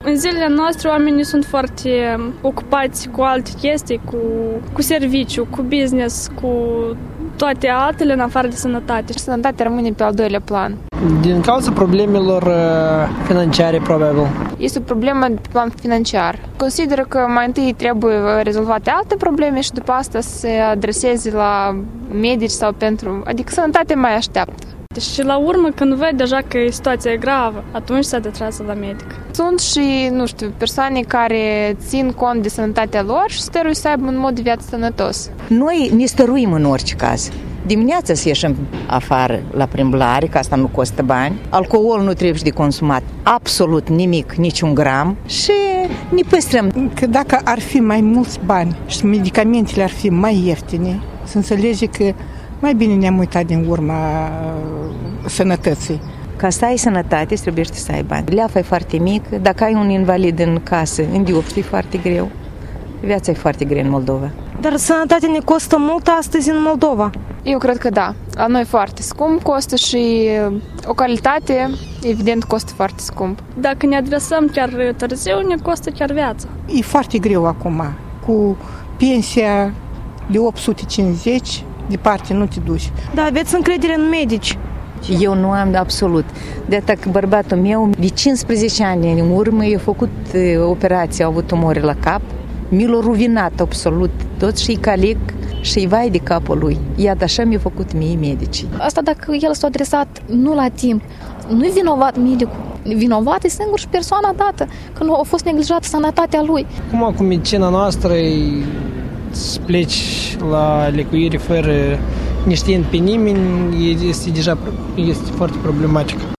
În zilele noastre oamenii sunt foarte ocupați cu alte chestii, cu serviciu, cu business, cu toate altele în afară de sănătate. Sănătatea rămâne pe al doilea plan. Din cauza problemelor financiare, probabil. Este o problemă de plan financiar. Consider că mai întâi trebuie rezolvate alte probleme și după asta se adreseze la medici sau adică sănătatea mai așteaptă. Și la urmă, când văd deja că situația e gravă, atunci se adresează la medic. Sunt și, persoane care țin cont de sănătatea lor și stăruie să aibă un mod de viață sănătos. Noi ne stăruim în orice caz. Dimineața să ieșim afară la plimbare, că asta nu costă bani. Alcool nu trebuie de consumat absolut nimic, niciun gram și ne păstrăm. Că dacă ar fi mai mulți bani și medicamentele ar fi mai ieftine, să înțelege că mai bine ne-am uitat din urma sănătății. Ca să ai sănătate, trebuie să ai bani. Leafa e foarte mic, dacă ai un invalid în casă, în diopți, e foarte greu. Viața e foarte grea în Moldova. Dar sănătatea ne costă mult astăzi în Moldova? Eu cred că da. La noi foarte scump costă și o calitate, evident, costă foarte scump. Dacă ne adresăm chiar târziu, ne costă chiar viața. E foarte greu acum. Cu pensia de 850, departe nu te duci. Da, aveți încredere în medici? Eu nu am absolut. De atât că bărbatul meu, de 15 ani în urmă, i-a făcut operație, a avut tumore la cap, mi l-a ruvinat absolut tot și-i calic și-i vai de capul lui. Iată, așa mi-a făcut mie medicii. Asta dacă el s-a adresat nu la timp, nu-i vinovat medicul. Vinovat e singur și persoana dată, că nu a fost neglijată sănătatea lui. Acum cu medicina noastră să pleci la lecuire fără neștiind pe nimeni este foarte problematic.